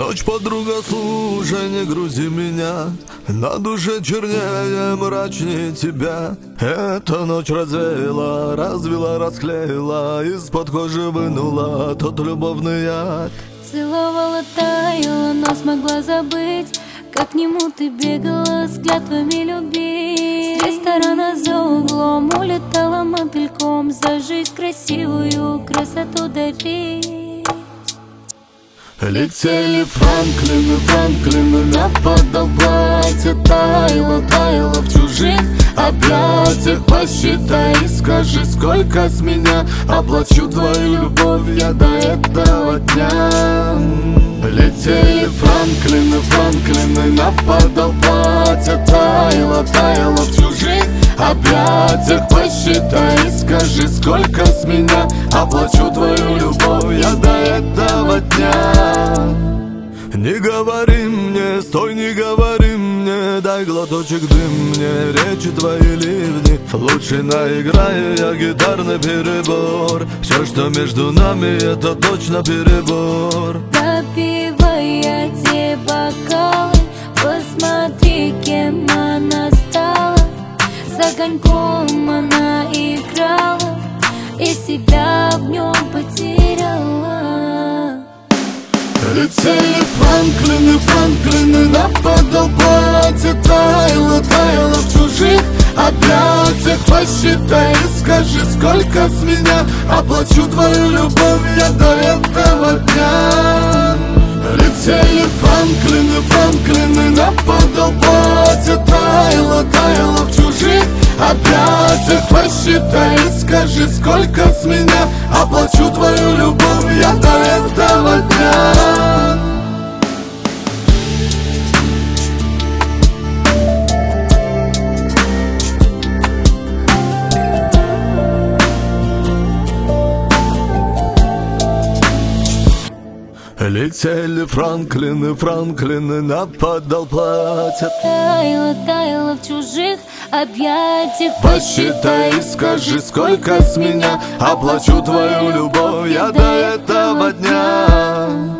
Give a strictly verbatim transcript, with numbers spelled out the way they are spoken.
Ночь, подруга, слушай, не грузи меня. На душе чернее, мрачнее тебя. Эта ночь развеяла, развела, расклеила, из-под кожи вынула тот любовный яд. Целовала, таяла, но смогла забыть, как к нему ты бегала с клятвами любить. С ресторана за углом улетала мотыльком, за жизнь красивую красоту дарить. Летели Франклины, Франклины, нападал платье, таяло, таяло в чужих объятиях. Посчитай и скажи, сколько с меня, оплачу твою любовь я до этого дня. Летели Франклины, Франклины, нападал платье, таяло, таяло в чужих объятиях. Посчитай и скажи, сколько с меня, оплачу твою любовь я до этого дня. Не говори мне, стой, не говори мне, дай глоточек дым мне, речи твои ливни. Лучше наиграю я гитарный перебор, все, что между нами, это точно перебор. Допивай эти бокалы, посмотри, кем она стала. С огоньком она играла и себя в нем потеряла. Летели Франклины, Франклины, нападал платье, таяло, таяло в чужих объятиях. Посчитай и скажи, сколько с меня, оплачу твою любовь я до этого дня. Летели Франклины, Франклины, нападал платье, таяло, таяло в чужих объятиях. Посчитай и скажи, сколько с меня, оплачу твою любовь я до этого дня. Летели Франклины, Франклины, нападал платье. Таяло, таяло в чужих объятиях. Посчитай и скажи, сколько с меня, оплачу твою любовь я до этого дня.